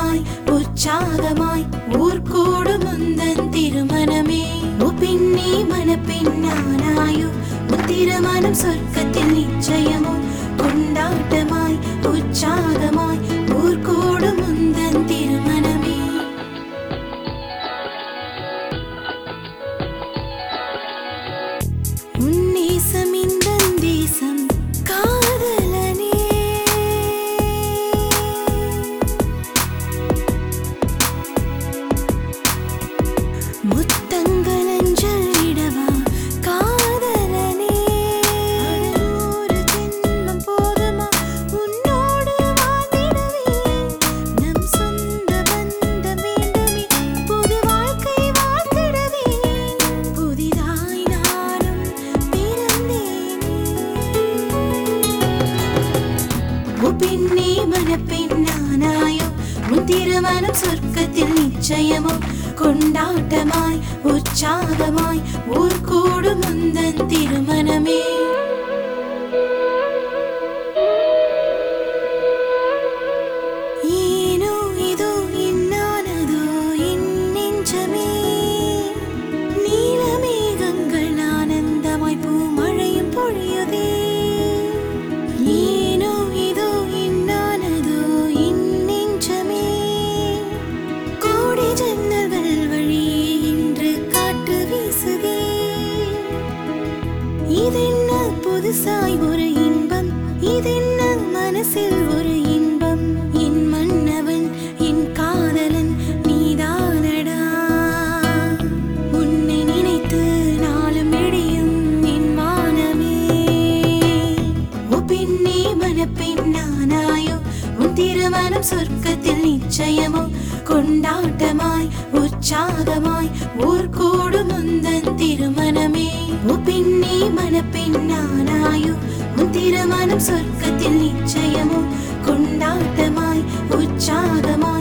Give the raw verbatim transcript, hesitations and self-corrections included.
கொண்டாட்டமாய் உற்சாகமாய் ஊர்கூடும் முந்தன் திருமணமே. உப்பின்னி மணப்பெண்ணானாயோ உன் திருமணம் சொர்க்கத்தில் நிச்சயமோ. கொண்டாட்டமாய் உற்சாகமாய் ஊர்கூடும் முந்தன் திருமணமே. உன் நேசம் இந்த தேசம் காதலனே. முத்தங்கள் அஞ்சல் இடவா காதலனே. ஒரு ஜென்மம் போதுமா உன்னோடு வாழ்ந்திடவே. நம் சொந்த பந்தம் வேண்டுமே புது வாழ்க்கை வாழ்ந்திடவே. புதிதாய் நானும் பிறந்தேனே. உப்பின்னி மணப்பெண்ணானாயோ உன் திருமணம் சொர்க்கத்தில் நிச்சயமோ. கொண்டாட்டமாய் உற்சாகமாய் ஊர்கூடும் முந்தன் திருமணமே. ஏனோ இதோ என்னானதோ என் நெஞ்சமே. நீலமேகங்கள் ஆனந்தமாய் பூமழையும் பொழியுதே. ஏனோ இதோ என்னானதோ என் நெஞ்சமே. கோடி ஜன்னல்கள் வழியே இன்று காற்று வீசுதே. இதென்ன புதுசாய் ஒரு இன்பம், இதென்ன மனசில் ஒரு இன்பம். என் மன்னவன் என் காதலன் நீதானடா. உன்னை நினைத்து நாளும் விடியும் என் வானமே. உப்பின்னி மணப்பெண்ணானாயோ உன் திருமணம் சொர்க்கத்தில் நிச்சயமோ. கொண்டாட்டமாய் உற்சாகமாய் ஊர்கூடும் முந்தன் திருமணமே. உப்பின்னி மணப்பெண்ணானாயோ உன் திருமணம் சொர்க்கத்தில் நிச்சயமோ. கொண்டாட்டமாய் உற்சாகமாய்